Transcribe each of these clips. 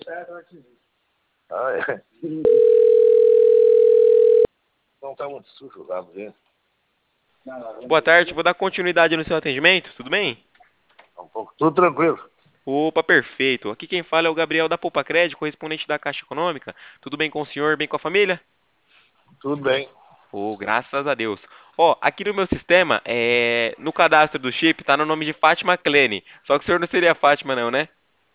Ah, é. Não tá muito sujo lá, ver. Boa tarde, vou dar continuidade no seu atendimento, tudo bem? Tá um pouco. Tudo tranquilo. Opa, perfeito. Aqui quem fala é o Gabriel da Poupa Crédito, correspondente da Caixa Econômica. Tudo bem com o senhor, bem com a família? Tudo bem. Oh, graças a Deus. Ó, aqui no meu sistema, no cadastro do chip, tá no nome de Fátima Klene. Só que o senhor não seria Fátima não, né?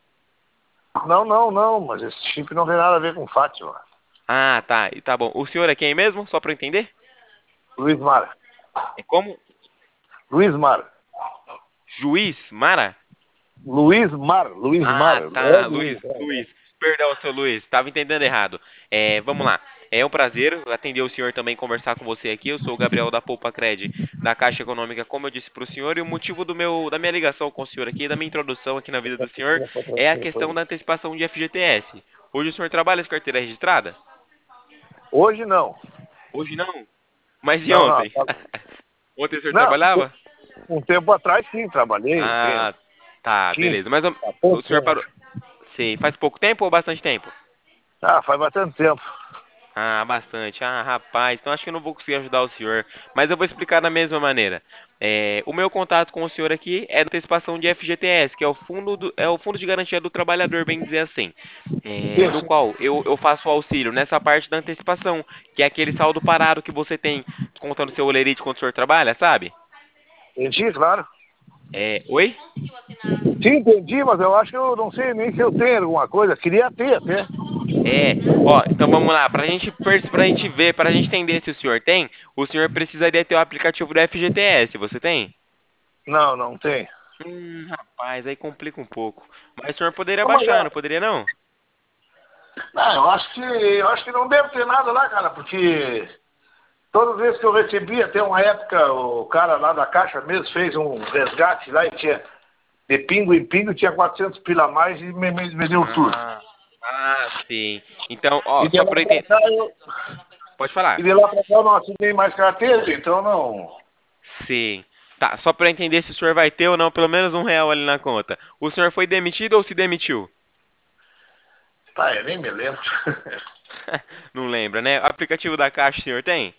Não, mas esse chip não tem nada a ver com Fátima. Ah, tá, e tá bom. O senhor é quem mesmo? Só pra eu entender? Luiz Mar. É como? Luiz Mar. Juiz Mara? Luiz Mar. Luiz Mar. Ah, É tá, Luiz. Luiz. Perdão, seu Luiz, estava entendendo errado. Vamos lá. É um prazer atender o senhor também, conversar com você aqui. Eu sou o Gabriel da Poupa Cred, da Caixa Econômica, como eu disse para o senhor, e o motivo da minha ligação com o senhor aqui, da minha introdução aqui na vida do senhor, é a questão da antecipação de FGTS. Hoje o senhor trabalha com carteira registrada? Hoje não. Hoje não. Mas e Não. ontem? Ontem o senhor Não, trabalhava? um tempo atrás sim, trabalhei. Ah, tá, Sim, beleza. Mas há o poucos senhor anos. parou. Sei, faz pouco tempo ou bastante tempo? Ah, faz bastante tempo. Ah, bastante. Ah, rapaz, então acho que eu não vou conseguir ajudar o senhor. Mas eu vou explicar da mesma maneira. O meu contato com o senhor aqui é da antecipação de FGTS, que é o Fundo de Garantia do Trabalhador, bem dizer assim. No Isso. qual eu faço o auxílio nessa parte da antecipação, que é aquele saldo parado que você tem contando seu olerite quando o senhor trabalha, sabe? Entendi, claro. Oi? Sim, entendi, mas eu acho que eu não sei nem se eu tenho alguma coisa. Queria ter até. Ó, então vamos lá, pra gente ver, pra gente entender se o senhor tem, o senhor precisaria ter o aplicativo do FGTS, você tem? Não tem. Rapaz, aí complica um pouco. Mas o senhor poderia Não, mas, baixar, não poderia não? não, eu acho que não deve ter nada lá, cara, porque todas as vezes que eu recebi, até uma época, o cara lá da Caixa mesmo fez um resgate lá e tinha, de pingo em pingo, tinha 400 pila a mais e me deu tudo. Sim. Então, ó, E de só lá pra eu pra entender. cá eu, Pode e falar. de lá pra cá eu não assinei mais carteira, então não. Sim. Tá, só pra eu entender se o senhor vai ter ou não pelo menos R$ 1 ali na conta. O senhor foi demitido ou se demitiu? Tá, eu nem me lembro. Não lembra, né? O aplicativo da Caixa o senhor tem?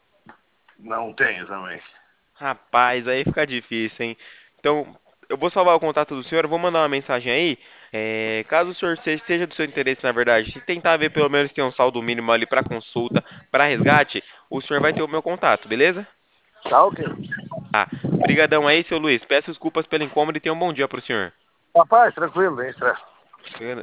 Não tenho também. Rapaz, aí fica difícil, hein? Então, eu vou salvar o contato do senhor, eu vou mandar uma mensagem aí. Caso o senhor seja do seu interesse, na verdade, se tentar ver pelo menos tem um saldo mínimo ali para consulta, para resgate, o senhor vai ter o meu contato, beleza? Tá ok. Ah, brigadão aí, seu Luiz. Peço desculpas pelo incômodo e tenha um bom dia pro senhor. Rapaz, tranquilo, nem estresse.